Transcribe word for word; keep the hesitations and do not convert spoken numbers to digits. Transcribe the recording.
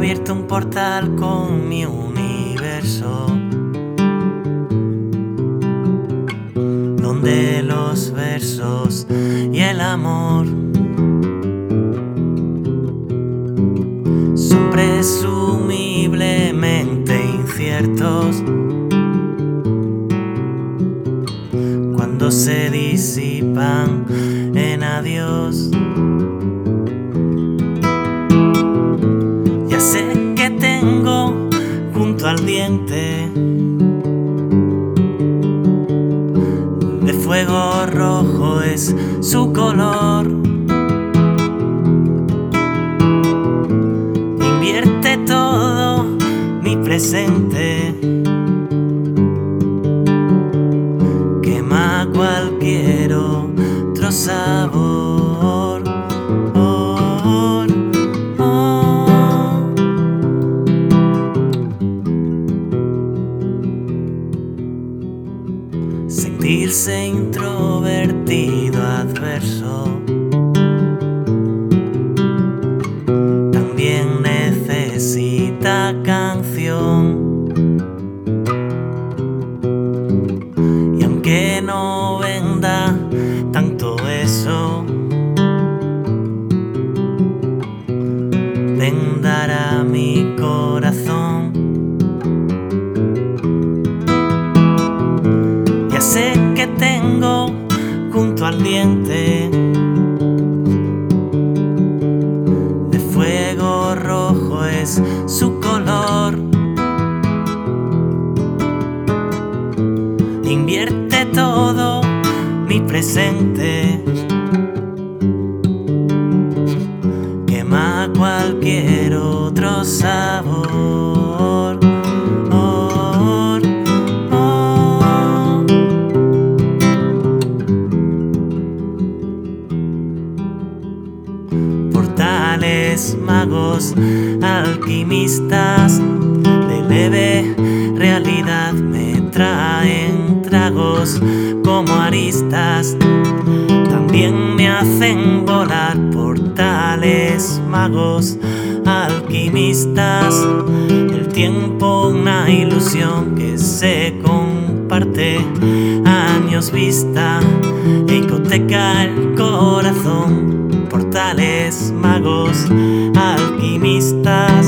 abierto un portal con mi universo, donde los versos y el amor son presumiblemente inciertos. Cuando se disipan en adiós, ya sé que tengo junto al diente de fuego rojo es su color. Invierte todo mi presente, quema cualquier otro sabor. Oh, oh. Sentirse introvertido, adverso, también necesita canción. Y aunque no venda tanto eso, vendará mi corazón. Ya sé que tengo junto al diente de fuego rojo es su color. Invierte todo mi presente, quema cualquier otro sabor. Oh, oh. Portales, magos, alquimistas de leve realidad me traen tragos como aristas, también me hacen volar. Portales, magos, alquimistas, el tiempo una ilusión que se comparte, años vista, hipoteca el corazón. Portales, magos, alquimistas.